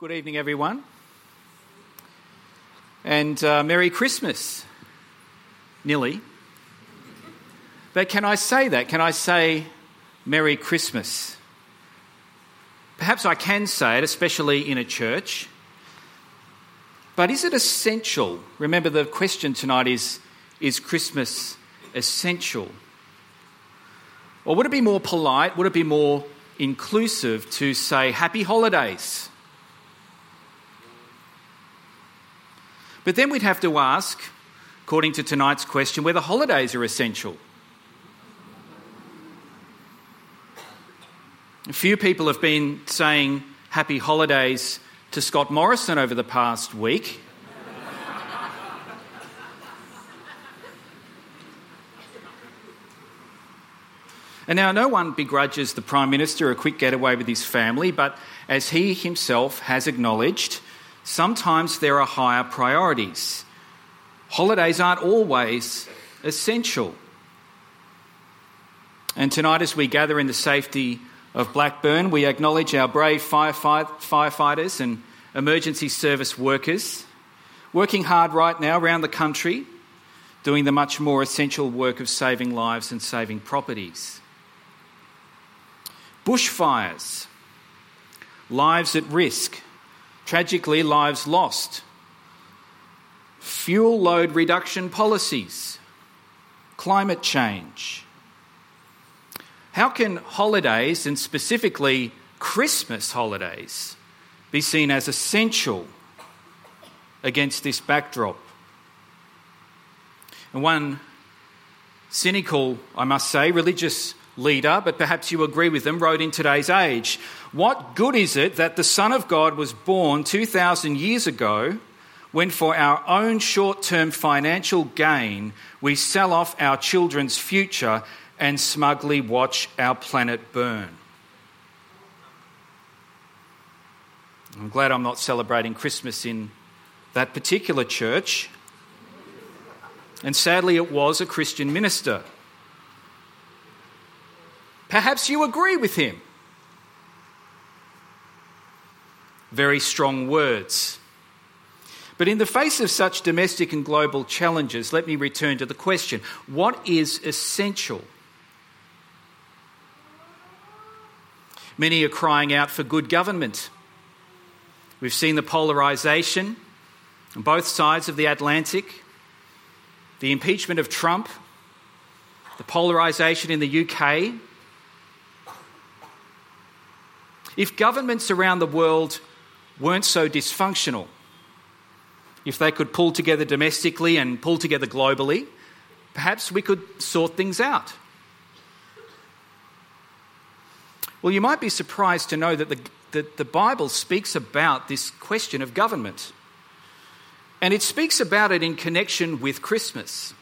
Good evening, everyone. And Merry Christmas. Nearly. But can I say that? Can I say Merry Christmas? Perhaps I can say it, especially in a church. But is it essential? Remember, the question tonight is Christmas essential? Or would it be more polite, would it be more inclusive to say Happy Holidays? But then we'd have to ask, according to tonight's question, whether holidays are essential. A few people have been saying Happy Holidays to Scott Morrison over the past week. And now no one begrudges the Prime Minister a quick getaway with his family, but as he himself has acknowledged, sometimes there are higher priorities. Holidays aren't always essential. And tonight, as we gather in the safety of Blackburn, we acknowledge our brave firefighters and emergency service workers working hard right now around the country, doing the much more essential work of saving lives and saving properties. Bushfires, lives at risk, tragically lives lost, fuel load reduction policies, climate change. How can holidays, and specifically Christmas holidays, be seen as essential against this backdrop? And one cynical, I must say, religious leader, but perhaps you agree with them, wrote in today's Age, "What good is it that the Son of God was born 2,000 years ago when for our own short-term financial gain we sell off our children's future and smugly watch our planet burn?" I'm glad I'm not celebrating Christmas in that particular church. And sadly, it was a Christian minister. Perhaps you agree with him. Very strong words. But in the face of such domestic and global challenges, let me return to the question, what is essential? Many are crying out for good government. We've seen the polarisation on both sides of the Atlantic, the impeachment of Trump, the polarisation in the UK. If governments around the world weren't so dysfunctional, if they could pull together domestically and pull together globally, perhaps we could sort things out. Well, you might be surprised to know that the Bible speaks about this question of government. And it speaks about it in connection with Christmas.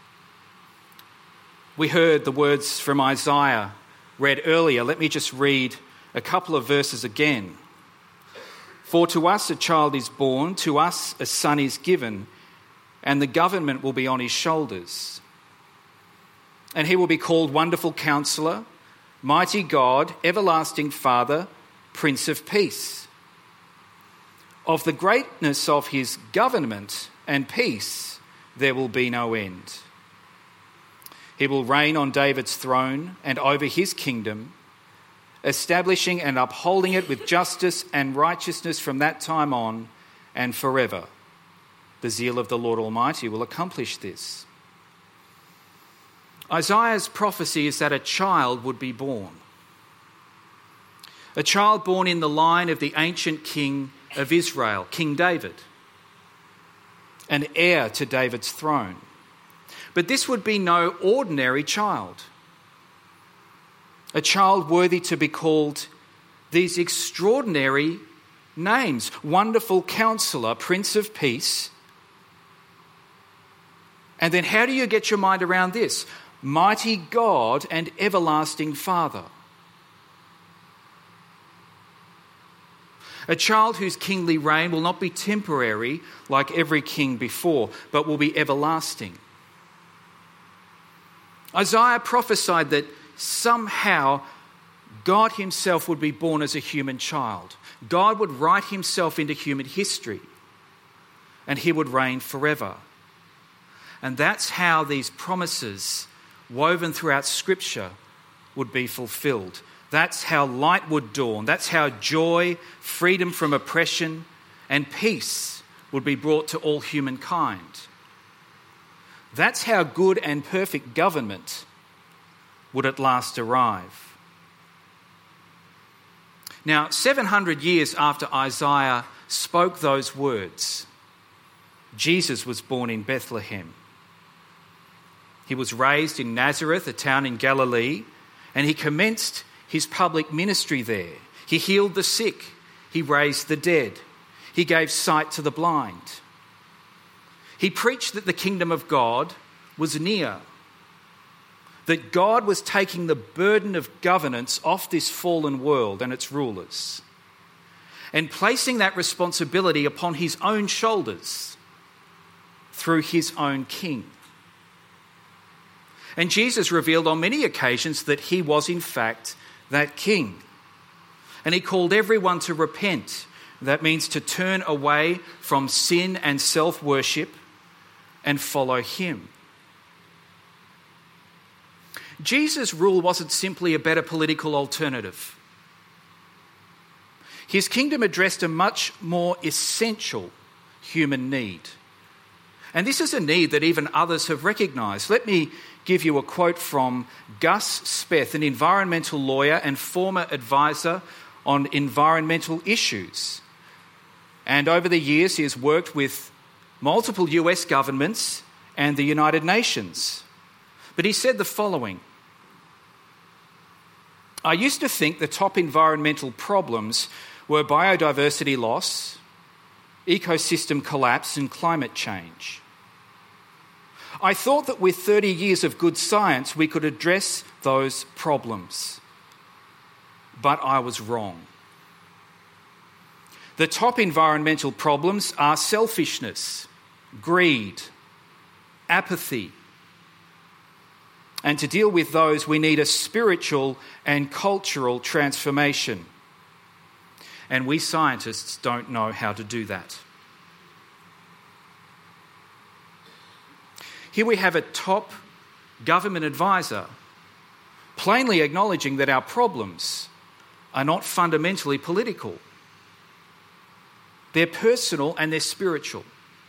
We heard the words from Isaiah read earlier. Let me just read a couple of verses again. "For to us a child is born, to us a son is given, and the government will be on his shoulders. And he will be called Wonderful Counselor, Mighty God, Everlasting Father, Prince of Peace. Of the greatness of his government and peace there will be no end. He will reign on David's throne and over his kingdom, establishing and upholding it with justice and righteousness from that time on and forever. The zeal of the Lord Almighty will accomplish this." Isaiah's prophecy is that a child would be born. A child born in the line of the ancient king of Israel, King David, an heir to David's throne. But this would be no ordinary child. A child worthy to be called these extraordinary names: Wonderful Counselor, Prince of Peace. And then how do you get your mind around this? Mighty God and Everlasting Father. A child whose kingly reign will not be temporary like every king before, but will be everlasting. Isaiah prophesied that somehow God himself would be born as a human child. God would write himself into human history, and he would reign forever. And that's how these promises woven throughout Scripture would be fulfilled. That's how light would dawn. That's how joy, freedom from oppression, and peace would be brought to all humankind. That's how good and perfect government would at last arrive. Now, 700 years after Isaiah spoke those words, Jesus was born in Bethlehem. He was raised in Nazareth, a town in Galilee, and he commenced his public ministry there. He healed the sick. He raised the dead. He gave sight to the blind. He preached that the kingdom of God was near, that God was taking the burden of governance off this fallen world and its rulers, and placing that responsibility upon his own shoulders through his own king. And Jesus revealed on many occasions that he was in fact that king. And he called everyone to repent. That means to turn away from sin and self-worship and follow him. Jesus' rule wasn't simply a better political alternative. His kingdom addressed a much more essential human need. And this is a need that even others have recognised. Let me give you a quote from Gus Speth, an environmental lawyer and former advisor on environmental issues. And over the years, he has worked with multiple US governments and the United Nations. But he said the following: I used to think the top environmental problems were biodiversity loss, ecosystem collapse, and climate change. I thought that with 30 years of good science, we could address those problems. But I was wrong. The top environmental problems are selfishness, greed, apathy. And to deal with those, we need a spiritual and cultural transformation. And we scientists don't know how to do that. Here we have a top government advisor plainly acknowledging that our problems are not fundamentally political. They're personal and they're spiritual.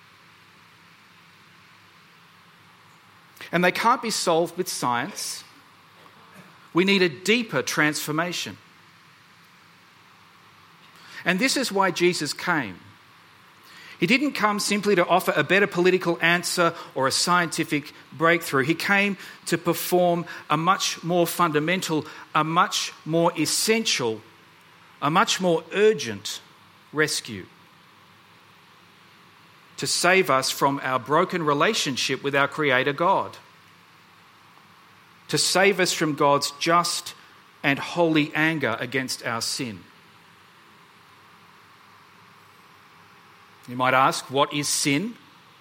And they can't be solved with science. We need a deeper transformation. And this is why Jesus came. He didn't come simply to offer a better political answer or a scientific breakthrough. He came to perform a much more fundamental, a much more essential, a much more urgent rescue. To save us from our broken relationship with our Creator God. To save us from God's just and holy anger against our sin. You might ask, what is sin?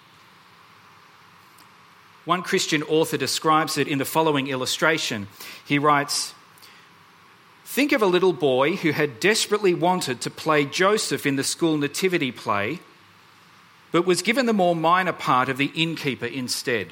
One Christian author describes it in the following illustration. He writes, think of a little boy who had desperately wanted to play Joseph in the school nativity play, but was given the more minor part of the innkeeper instead.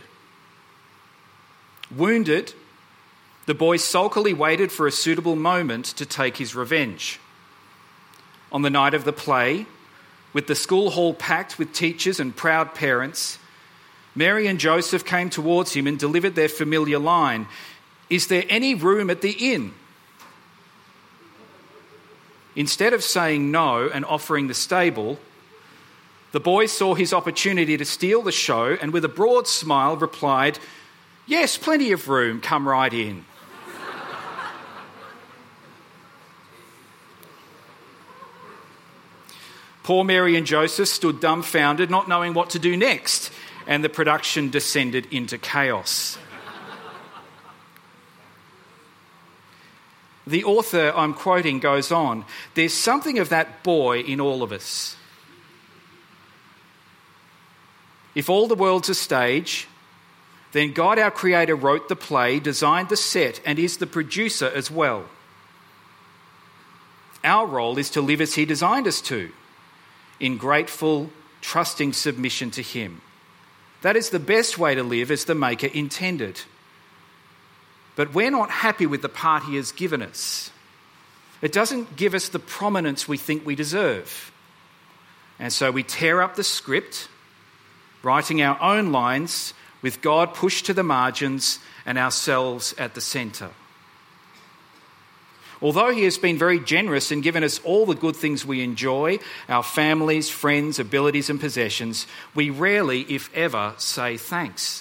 Wounded, the boy sulkily waited for a suitable moment to take his revenge. On the night of the play, with the school hall packed with teachers and proud parents, Mary and Joseph came towards him and delivered their familiar line, "Is there any room at the inn?" Instead of saying no and offering the stable, the boy saw his opportunity to steal the show and with a broad smile replied, "Yes, plenty of room, come right in." Poor Mary and Joseph stood dumbfounded, not knowing what to do next, and the production descended into chaos. The author I'm quoting goes on, there's something of that boy in all of us. If all the world's a stage, then God our Creator wrote the play, designed the set, and is the producer as well. Our role is to live as he designed us to, in grateful, trusting submission to him. That is the best way to live as the Maker intended. But we're not happy with the part he has given us. It doesn't give us the prominence we think we deserve. And so we tear up the script, writing our own lines with God pushed to the margins and ourselves at the centre. Although he has been very generous and given us all the good things we enjoy, our families, friends, abilities and possessions, we rarely, if ever, say thanks.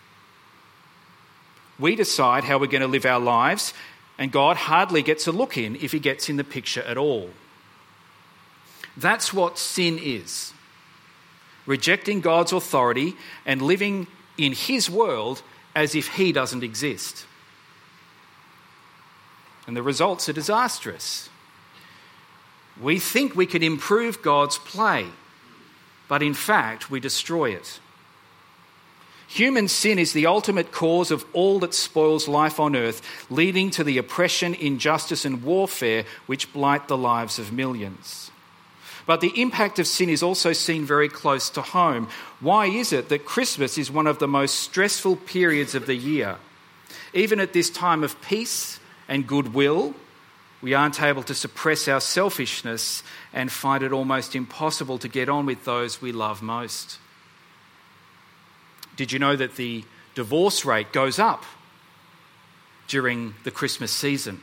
We decide how we're going to live our lives, and God hardly gets a look in if he gets in the picture at all. That's what sin is. Rejecting God's authority and living in his world as if he doesn't exist. And the results are disastrous. We think we can improve God's play, but in fact we destroy it. Human sin is the ultimate cause of all that spoils life on earth, leading to the oppression, injustice and warfare which blight the lives of millions. But the impact of sin is also seen very close to home. Why is it that Christmas is one of the most stressful periods of the year? Even at this time of peace and goodwill, we aren't able to suppress our selfishness and find it almost impossible to get on with those we love most. Did you know that the divorce rate goes up during the Christmas season?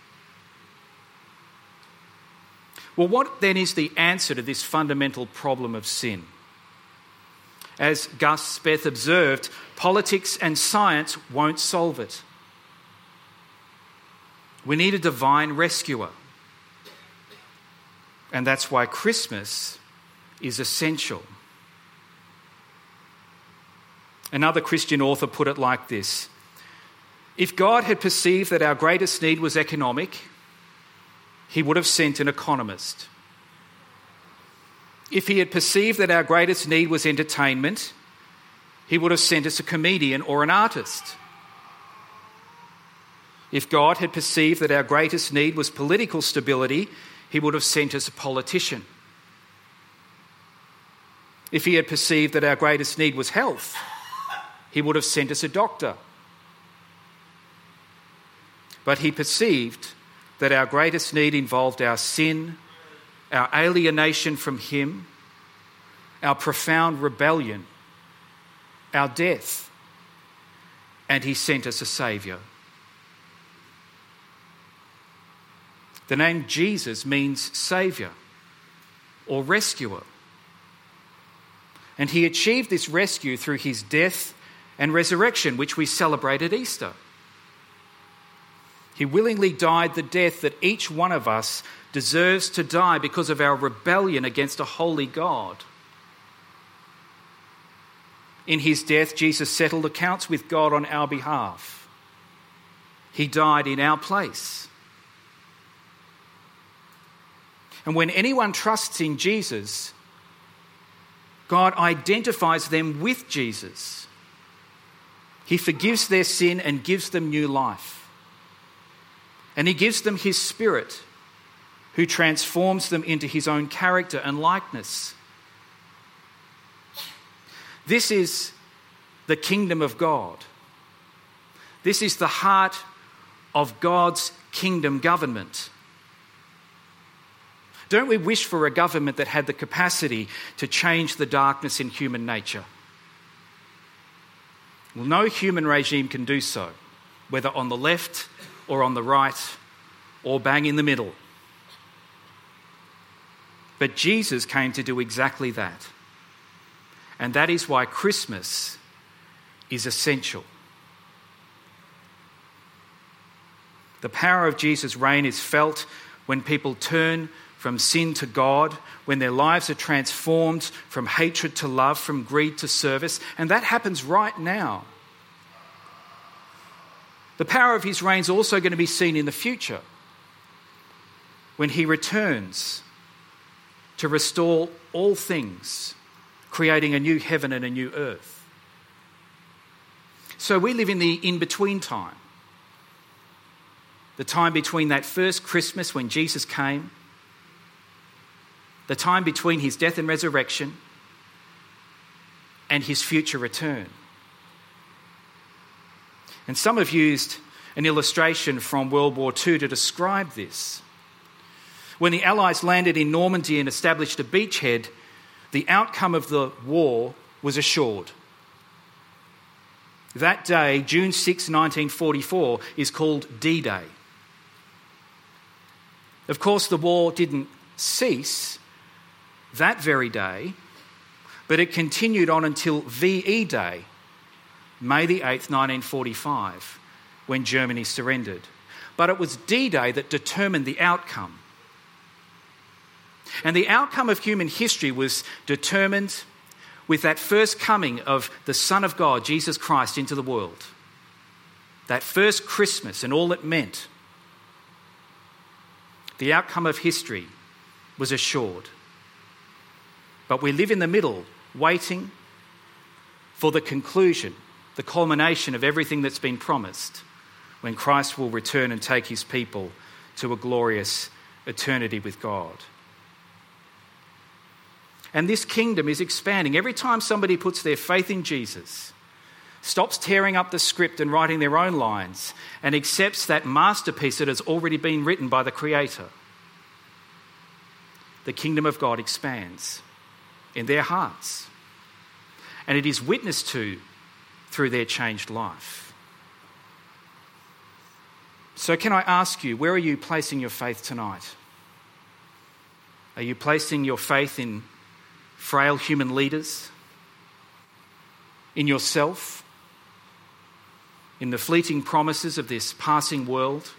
Well, what then is the answer to this fundamental problem of sin? As Gus Speth observed, politics and science won't solve it. We need a divine rescuer. And that's why Christmas is essential. Another Christian author put it like this: if God had perceived that our greatest need was economic, he would have sent an economist. If he had perceived that our greatest need was entertainment, he would have sent us a comedian or an artist. If God had perceived that our greatest need was political stability, he would have sent us a politician. If he had perceived that our greatest need was health, he would have sent us a doctor. But he perceived that our greatest need involved our sin, our alienation from him, our profound rebellion, our death, and he sent us a saviour. The name Jesus means saviour or rescuer. And he achieved this rescue through his death and resurrection, which we celebrate at Easter. He willingly died the death that each one of us deserves to die because of our rebellion against a holy God. In his death, Jesus settled accounts with God on our behalf. He died in our place. And when anyone trusts in Jesus, God identifies them with Jesus. He forgives their sin and gives them new life. And he gives them his Spirit, who transforms them into his own character and likeness. This is the kingdom of God. This is the heart of God's kingdom government. Don't we wish for a government that had the capacity to change the darkness in human nature? Well, no human regime can do so, whether on the left or on the right or bang in the middle. But Jesus came to do exactly that. And that is why Christmas is essential. The power of Jesus' reign is felt when people turn from sin to God, when their lives are transformed from hatred to love, from greed to service, and that happens right now. The power of his reign is also going to be seen in the future, when he returns to restore all things, creating a new heaven and a new earth. So we live in the in-between time, the time between that first Christmas when Jesus came the time between his death and resurrection and his future return. And some have used an illustration from World War II to describe this. When the Allies landed in Normandy and established a beachhead, the outcome of the war was assured. That day, June 6, 1944, is called D-Day. Of course, the war didn't cease that very day, but it continued on until VE Day, May the 8th, 1945, when Germany surrendered. But it was D-Day that determined the outcome. And the outcome of human history was determined with that first coming of the Son of God, Jesus Christ, into the world. That first Christmas and all it meant. The outcome of history was assured. But we live in the middle, waiting for the conclusion, the culmination of everything that's been promised, when Christ will return and take his people to a glorious eternity with God. And this kingdom is expanding. Every time somebody puts their faith in Jesus, stops tearing up the script and writing their own lines, and accepts that masterpiece that has already been written by the Creator, the kingdom of God expands in their hearts. And it is witnessed to through their changed life. So can I ask you, where are you placing your faith tonight? Are you placing your faith in frail human leaders, in yourself, in the fleeting promises of this passing world?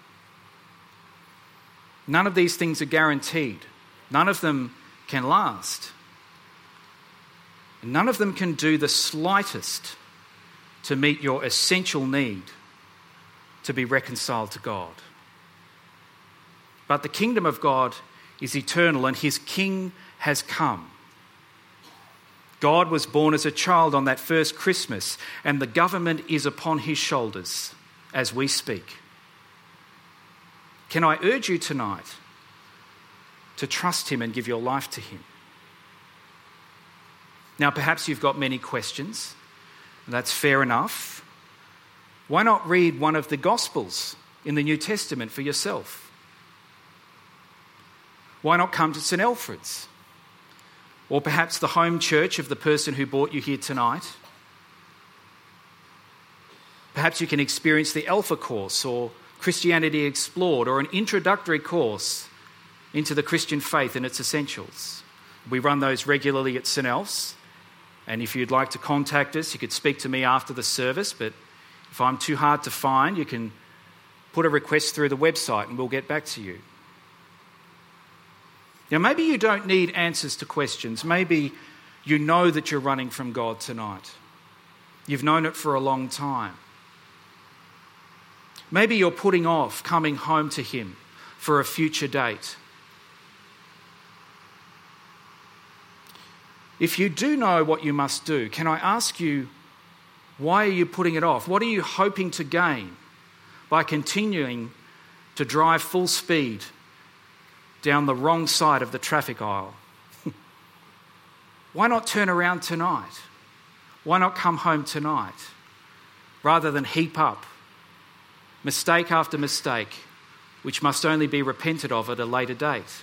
None of these things are guaranteed. None of them can last. None of them can do the slightest to meet your essential need to be reconciled to God. But the kingdom of God is eternal, and his King has come. God was born as a child on that first Christmas, and the government is upon his shoulders as we speak. Can I urge you tonight to trust him and give your life to him? Now, perhaps you've got many questions. That's fair enough. Why not read one of the Gospels in the New Testament for yourself? Why not come to St. Alfred's? Or perhaps the home church of the person who brought you here tonight? Perhaps you can experience the Alpha course or Christianity Explored, or an introductory course into the Christian faith and its essentials. We run those regularly at St. Alf's. And if you'd like to contact us, you could speak to me after the service, but if I'm too hard to find, you can put a request through the website and we'll get back to you. Now, maybe you don't need answers to questions. Maybe you know that you're running from God tonight. You've known it for a long time. Maybe you're putting off coming home to him for a future date. If you do know what you must do, can I ask you, why are you putting it off? What are you hoping to gain by continuing to drive full speed down the wrong side of the traffic aisle? Why not turn around tonight? Why not come home tonight rather than heap up mistake after mistake, which must only be repented of at a later date?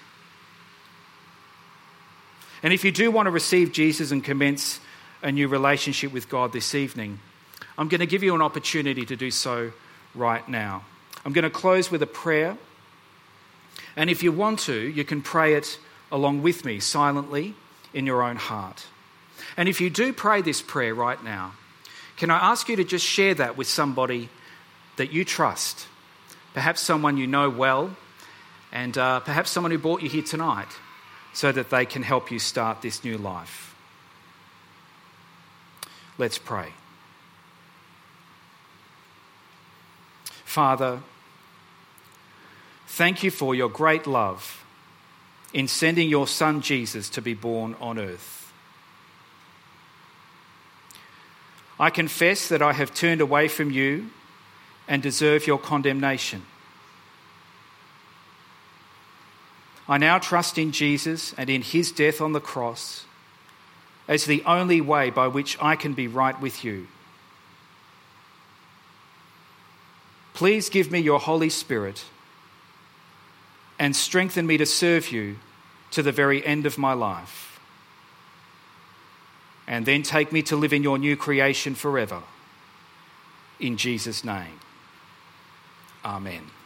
And if you do want to receive Jesus and commence a new relationship with God this evening, I'm going to give you an opportunity to do so right now. I'm going to close with a prayer. And if you want to, you can pray it along with me silently in your own heart. And if you do pray this prayer right now, can I ask you to just share that with somebody that you trust? Perhaps someone you know well, and perhaps someone who brought you here tonight, so that they can help you start this new life. Let's pray. Father, thank you for your great love in sending your Son Jesus to be born on earth. I confess that I have turned away from you and deserve your condemnation. I now trust in Jesus and in his death on the cross as the only way by which I can be right with you. Please give me your Holy Spirit and strengthen me to serve you to the very end of my life. And then take me to live in your new creation forever. In Jesus' name, amen.